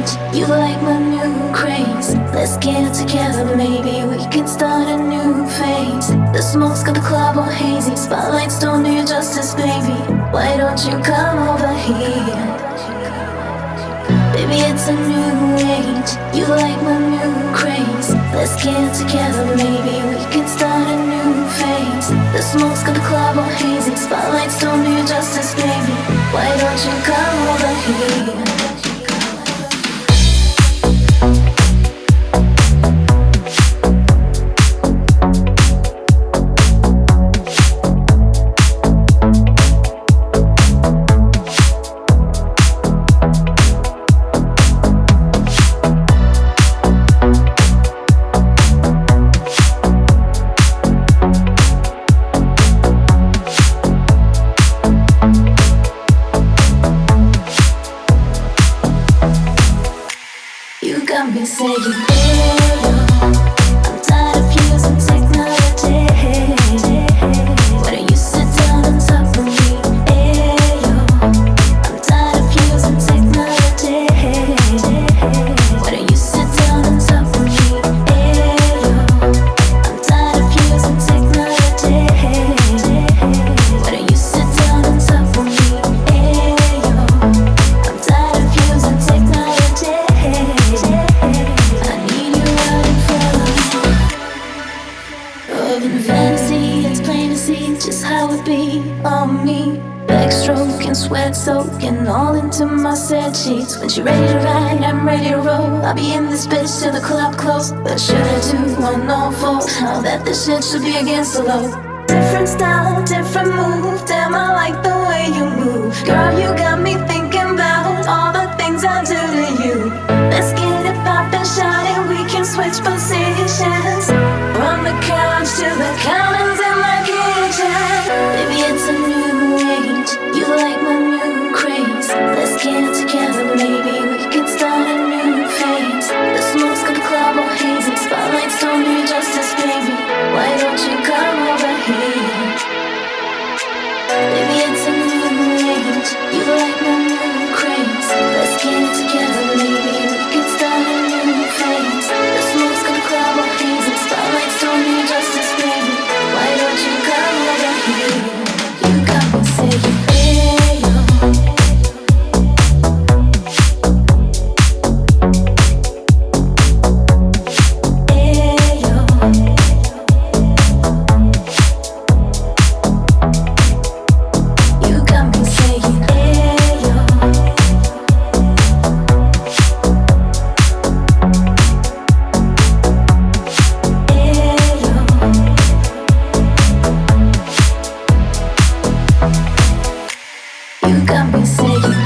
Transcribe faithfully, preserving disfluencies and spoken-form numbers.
age. You like my new craze. Let's get together, maybe we can start a new phase. The smoke's got the club all hazy. Spotlights don't do you justice, baby. Why don't you come over here? Baby, it's a new age. You like my new craze. Let's get together, maybe we can start a new phase. The smoke's got the club all hazy. Spotlights don't do you justice, baby. Why don't you come over here? Got me saying, hey, yo, I'm tired of using technology. Why don't you sit down on top of me? Hey, yo, I'm tired of using technology. Why don't you sit down on top of me? Hey, yo, I'm tired of using technology. Why don't you sit down on top of me? Hey, yo, I'm tired of using technology. In fantasy, it's plain to see just how it be on me. Backstroke and sweat soaking all into my sad sheets. When she ready to ride, I'm ready to roll. I'll be in this bitch till the club close. But should I do on all fours? Now that this shit should be against the law. Different style, different move. Damn, I like the way you move. Girl, you got me thinking about all the things I do to you. Let's get it poppin', shawty. We can switch positions. From the couch to the counters in my kitchen. Baby, it's a new age. You like my new craze. Let's get together, maybe we can start a new phase. The smoke's got the club all hazy. Spotlights don't do you justice, baby. Why don't you come over here? Baby, it's a new age. You like my new craze. Let's get together, maybe we can start a new phase. The smoke's got the club all hazy. Spotlights don't do you justice, baby. Why don't you come over here? You got me saying, hey, yo. Hey, yo. You got me saying, hey, yo. Hey, yo. You got me saying